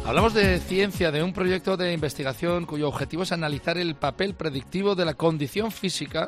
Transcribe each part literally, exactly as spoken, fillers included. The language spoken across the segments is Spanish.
Hablamos de ciencia, de un proyecto de investigación cuyo objetivo es analizar el papel predictivo de la condición física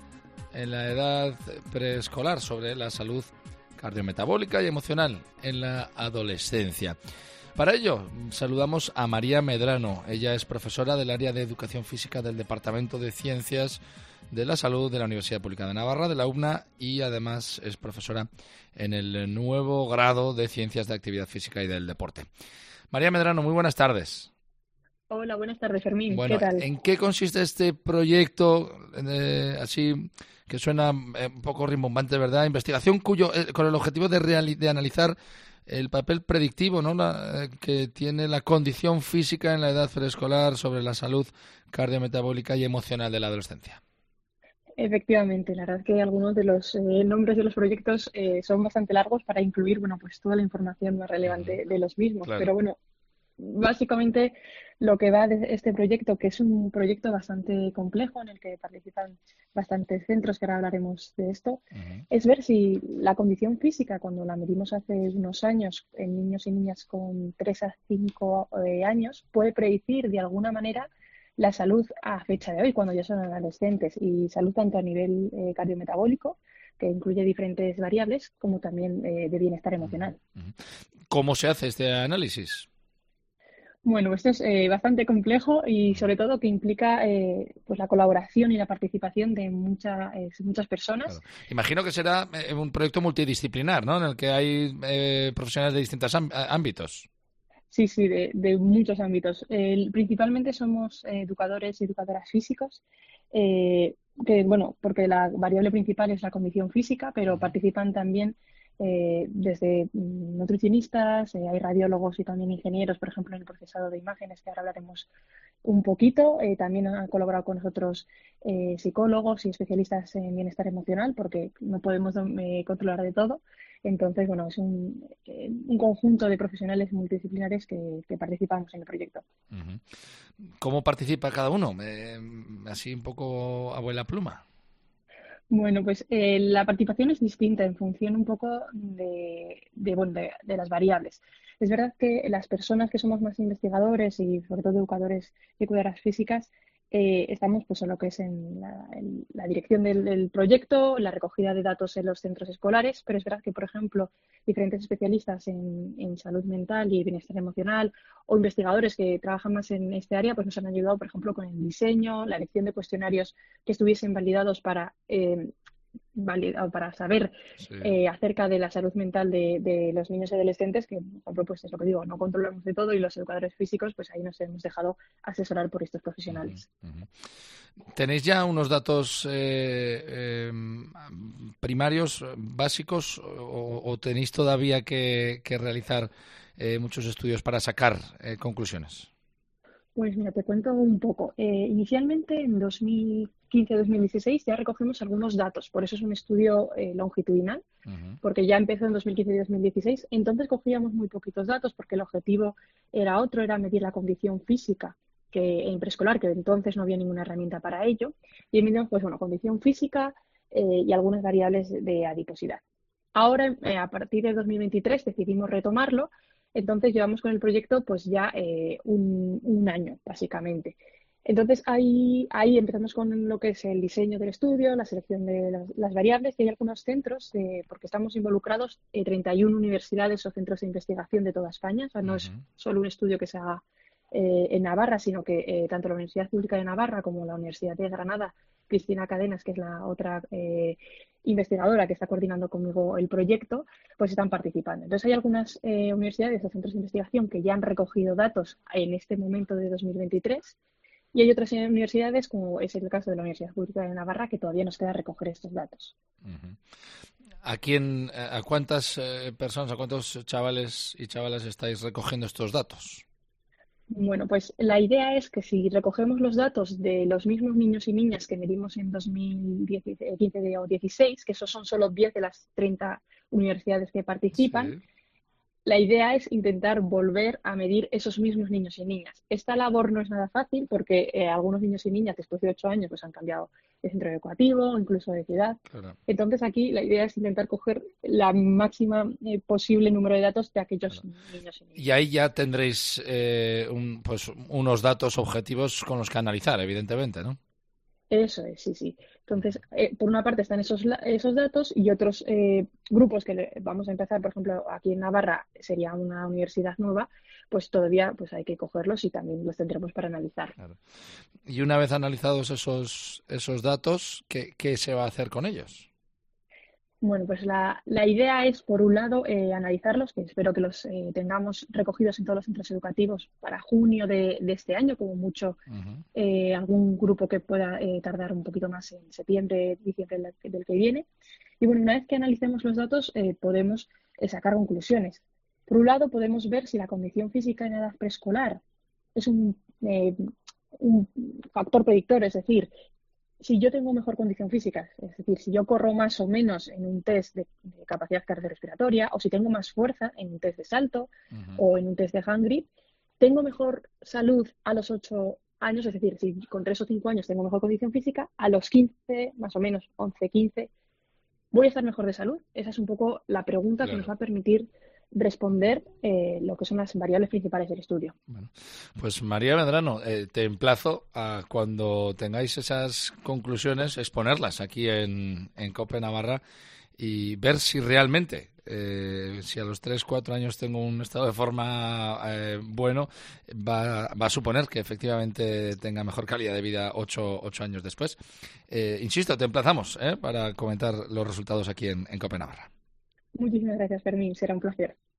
en la edad preescolar sobre la salud cardiometabólica y emocional en la adolescencia. Para ello, saludamos a María Medrano. Ella es profesora del área de Educación Física del Departamento de Ciencias de la Salud de la Universidad Pública de Navarra, de la U B N A, y además es profesora en el nuevo grado de Ciencias de Actividad Física y del Deporte. María Medrano, muy buenas tardes. Hola, buenas tardes, Fermín. Bueno, ¿Qué tal? ¿en qué consiste este proyecto, eh, así que suena eh, un poco rimbombante, verdad? Investigación cuyo eh, con el objetivo de, reali- de analizar el papel predictivo, ¿no?, la, eh, que tiene la condición física en la edad preescolar sobre la salud cardiometabólica y emocional de la adolescencia. Efectivamente, la verdad es que algunos de los eh, nombres de los proyectos eh, son bastante largos para incluir, bueno, pues toda la información más relevante de los mismos. Claro. Pero bueno, básicamente lo que va de este proyecto, que es un proyecto bastante complejo en el que participan bastantes centros, que ahora hablaremos de esto, Uh-huh. es ver si la condición física, cuando la medimos hace unos años en niños y niñas con tres a cinco eh, años, puede predecir de alguna manera la salud a fecha de hoy, cuando ya son adolescentes, y salud tanto a nivel eh, cardiometabólico, que incluye diferentes variables, como también eh, de bienestar emocional. Uh-huh. ¿Cómo se hace este análisis? Bueno, esto es eh, bastante complejo y sobre todo que implica eh, pues la colaboración y la participación de mucha, eh, muchas personas. Claro. Imagino que será eh, un proyecto multidisciplinar, ¿no?, en el que hay eh, profesionales de distintos ámb- ámbitos. Sí, sí, de, de muchos ámbitos. El- principalmente somos eh, educadores y educadoras físicos, eh, que, bueno, porque la variable principal es la condición física, pero Uh-huh. participan también eh, desde mm, nutricionistas, eh, hay radiólogos y también ingenieros, por ejemplo, en el procesado de imágenes, que ahora hablaremos un poquito. Eh, también han colaborado con nosotros eh, psicólogos y especialistas en bienestar emocional, porque no podemos eh, controlar de todo. Entonces, bueno, es un, eh, un conjunto de profesionales multidisciplinares que, que participamos en el proyecto. Uh-huh. ¿Cómo participa cada uno? Eh, así un poco abuela pluma. Bueno, pues eh, la participación es distinta en función un poco de, de, bueno, de, de las variables. Es verdad que las personas que somos más investigadores y sobre todo educadores y educadoras físicas, eh, estamos pues en lo que es en la, en la dirección del, del proyecto, la recogida de datos en los centros escolares, pero es verdad que, por ejemplo, diferentes especialistas en, en salud mental y bienestar emocional o investigadores que trabajan más en este área, pues nos han ayudado, por ejemplo, con el diseño, la elección de cuestionarios que estuviesen validados para, eh, valida- para saber Sí. eh, acerca de la salud mental de, de los niños y adolescentes, que, por ejemplo, pues es lo que digo, no controlamos de todo, y los educadores físicos, pues ahí nos hemos dejado asesorar por estos profesionales. Uh-huh, uh-huh. ¿Tenéis ya unos datos eh, eh, primarios, básicos, o, o tenéis todavía que, que realizar eh, muchos estudios para sacar eh, conclusiones? Pues mira, te cuento un poco. Eh, inicialmente, en dos mil quince dos mil dieciséis, ya recogimos algunos datos, por eso es un estudio eh, longitudinal, Uh-huh. porque ya empezó en dos mil quince y dos mil dieciséis. Entonces cogíamos muy poquitos datos porque el objetivo era otro, era medir la condición física que, en preescolar, que entonces no había ninguna herramienta para ello. Y medimos, pues bueno, condición física eh, y algunas variables de adiposidad. Ahora, eh, a partir de dos mil veintitrés, decidimos retomarlo. Entonces llevamos con el proyecto pues ya eh, un, un año, básicamente. Entonces ahí, ahí empezamos con lo que es el diseño del estudio, la selección de las, las variables, y hay algunos centros, eh, porque estamos involucrados en treinta y una universidades o centros de investigación de toda España. O sea, no es Uh-huh. solo un estudio que se haga eh, en Navarra, sino que eh, tanto la Universidad Pública de Navarra como la Universidad de Granada, Cristina Cadenas, que es la otra eh, investigadora que está coordinando conmigo el proyecto, pues están participando. Entonces hay algunas eh, universidades o centros de investigación que ya han recogido datos en este momento de dos mil veintitrés, y hay otras universidades, como es el caso de la Universidad Pública de Navarra, que todavía nos queda recoger estos datos. Uh-huh. ¿A quién, a cuántas eh, personas, a cuántos chavales y chavalas estáis recogiendo estos datos? Bueno, pues la idea es que si recogemos los datos de los mismos niños y niñas que medimos en dos mil quince o dieciséis, que esos son solo diez de las treinta universidades que participan, Sí. la idea es intentar volver a medir esos mismos niños y niñas. Esta labor no es nada fácil porque eh, algunos niños y niñas después de ocho años pues han cambiado de centro educativo, incluso de ciudad. Claro. Entonces aquí la idea es intentar coger la máxima eh, posible número de datos de aquellos Claro. niños y niñas. Y ahí ya tendréis eh, un, pues unos datos objetivos con los que analizar, evidentemente, ¿no? Eso es, sí, sí. Entonces, eh, por una parte están esos, la- esos datos y otros eh, grupos que le- vamos a empezar, por ejemplo, aquí en Navarra sería una universidad nueva, pues todavía pues hay que cogerlos y también los tendremos para analizar. Claro. Y una vez analizados esos, esos datos, ¿qué, qué se va a hacer con ellos? Bueno, pues la, la idea es, por un lado, eh, analizarlos, que espero que los eh, tengamos recogidos en todos los centros educativos para junio de, de este año, como mucho Uh-huh. eh, algún grupo que pueda eh, tardar un poquito más en septiembre, diciembre del, del que viene. Y bueno, una vez que analicemos los datos, eh, podemos eh, sacar conclusiones. Por un lado, podemos ver si la condición física en edad preescolar es un, eh, un factor predictor, es decir, si yo tengo mejor condición física, es decir, si yo corro más o menos en un test de, de capacidad cardiorrespiratoria, o si tengo más fuerza en un test de salto Uh-huh. o en un test de hand grip, tengo mejor salud a los ocho años, es decir, si con tres o cinco años tengo mejor condición física, a los quince, más o menos once, quince, ¿voy a estar mejor de salud? Esa es un poco la pregunta que nos Claro. va a permitir responder eh, lo que son las variables principales del estudio. Bueno, pues María Medrano, eh, te emplazo a cuando tengáis esas conclusiones, exponerlas aquí en, en COPE Navarra y ver si realmente, eh, si a los tres cuatro años tengo un estado de forma eh, bueno, va, va a suponer que efectivamente tenga mejor calidad de vida ocho ocho años después. Eh, insisto, te emplazamos eh, para comentar los resultados aquí en, en COPE Navarra. Muchísimas gracias, Fermín. Será un placer.